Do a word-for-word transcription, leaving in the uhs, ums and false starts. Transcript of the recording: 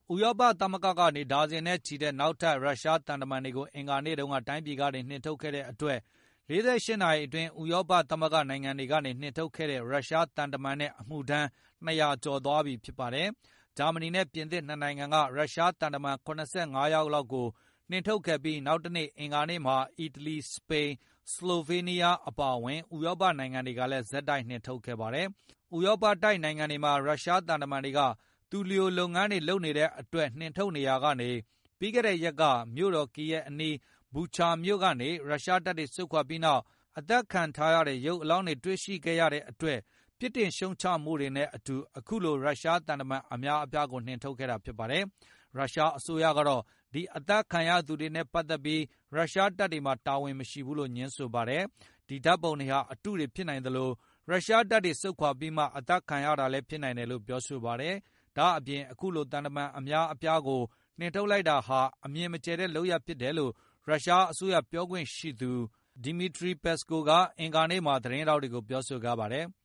ဥရောပသမဂ္ဂကနေဒါဇင်နဲ့ချီတဲ့နောက်ထပ်ရုရှားတန်တမန်တွေကိုအင်္ဂါနေ့တုန်းကတိုင်းပြည်ကနေနှင်ထုတ်ခဲ့တဲ့အတွက်လေးဆယ့်ရှစ်နာရီအတွင်းဥရောပသမဂ္ဂနိုင်ငံတွေကနေနှင်ထုတ်ခဲ့တဲ့ရုရှားတန်တမန်နဲ့အမှုထမ်းနှစ်ရာကျော်သွားပြီဖြစ်ပါတယ်။ဂျာမနီနဲ့ပြင်သစ်နှစ်နိုင်ငံကရုရှားတန်တမန်၇၅ယောက်လောက်ကိုနှင်ထုတ်ခဲ့ပြီးနောက်တနေ့အင်္ဂါနေ့မှာအီတလီ၊စပိန်၊ဆလိုဗေးနီးယားအပါအဝင်ဥရောပနိုင်ငံတွေကလည်းဆက်တိုက်နှင်ထုတ်ခဲ့ပါတယ်။ဥရောပတိုက်နိုင်ငံတွေမှာရုရှားတန်တမန်တွေကသူလျိုလုပ်ငန်းတွေလုပ်နေတဲ့အတွက်နှင်ထုတ်နေရာကနေပြီးခဲ့တဲ့ရက်ကမြို့တော်ကီယက်အနီးဘူချာမြို့ကနေရုရှားတပ်တွေဆုတ်ခွာပြီးနောက်အသက်ခံထားရတဲ့ရုပ်အလောင်းတွေတွေ့ရှိခဲ့ရတဲ့အတွက်ပြစ်တင်ရှုံချမှုတွေနဲ့အတူအခုလိုရုရှားတန်တမန်အများအပြားကိုနှင်ထုတ်ခဲ့တာဖြစ်ပါတယ်။ရုရှားအစိုးရကတော့ဒီအသက်ခံရသူတွေနဲ့ပတ်သက်ပြီးရုရှားတပ်တွေမှာတာဝန်မရှိဘူးလို့ညင်းဆိုပါတယ်။ဒီဓာတ်ပုံတွေဟာအတုတွေဖြစ်နိုင်သလိုရုရှားတပ်တွေဆုတ်ခွာပြီးမှအသက်ခံရတာလည်းဖြစ်နိုင်တယ်လို့ပြောဆိုပါတယ်။ဒါအပြင်အခုလိုတန်တမန်အများအပြားကိုနှင်ထုတ်လိုက်တာဟာအမြင်မကျတဲ့လုပ်ရပ်ဖြစ်တယ်လို့ရုရှားအစိုးရပြောခွင့်ရှိသူဒီမီထရီပက်စကိုကအင်္ဂါနေ့မှာသတင်းထောက်တွေကိုပြောဆိုခဲ့ပါတယ်။